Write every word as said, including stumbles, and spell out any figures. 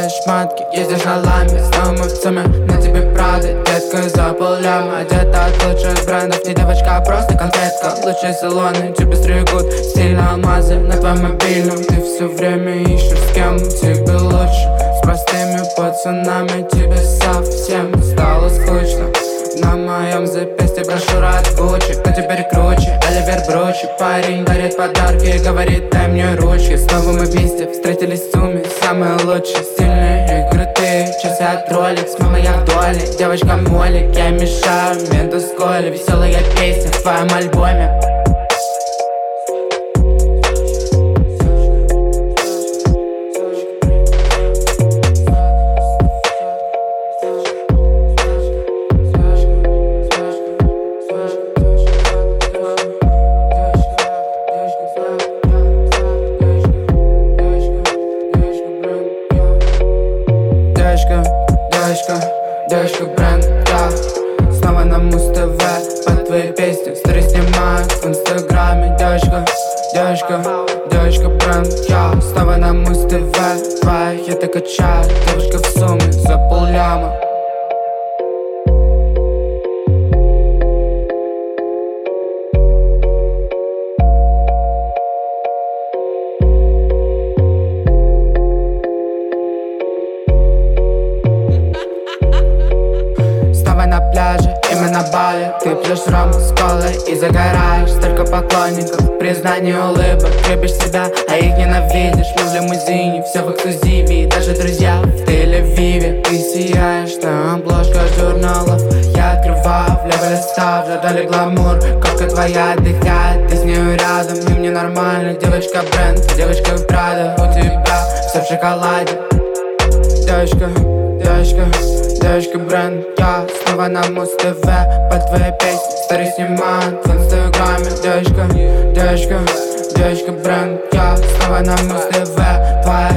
новые шмотки, ездишь на ламбе, снова мы в ЦУМе. На тебе правда, детка, за полляма. Одета от лучших брендов, не девочка, а просто конфетка. Лучшие салоны тебе стригут стильно алмазы на твоем мобильном. Ты все время ищешь, с кем тебе лучше. С простыми пацанами тебе совсем стало скучно. На моем запястье брошюра от Гуччи, кто теперь круче? Оливер Бручи. Парень дарит подарки и говорит: дай мне ручки. Снова мы вместе встретились в ЦУМе. Самые лучшие, стильные и крутые часы от Rolex. Мама, я в доле, девочка Молик. Я мешаю менту с коли. Веселая песня в твоем альбоме. Девочка, девочка, девочка бренд, да. Снова на Муз-ТВ под твои песни стори снимают в инстаграме. Девочка, девочка, девочка бренд, я. Снова на Муз-ТВ твои хиты качают. Девочка в сумме за полляма. На пляже, и мы на Бали. Ты пьешь ром с колой и загораешь. Столько поклонников, признание улыбок. Любишь себя, а их ненавидишь. Мы в лимузине, все в эксклюзиве. И даже друзья в Тель-Авиве. Ты сияешь на обложках журналов. Я открываю, в левый листав, ждали гламур. Кофка твоя отдыхает, ты с нею рядом. И мне нормально, девочка бренд, девочка в Прада. У тебя все в шоколаде. Девочка, девочка, девочка бренд, я. Снова на Муз-ТВ под твои песни стори снимают в инстаграме. Девочка, девочка, девочка бренд, я. Снова на Муз-ТВ твоя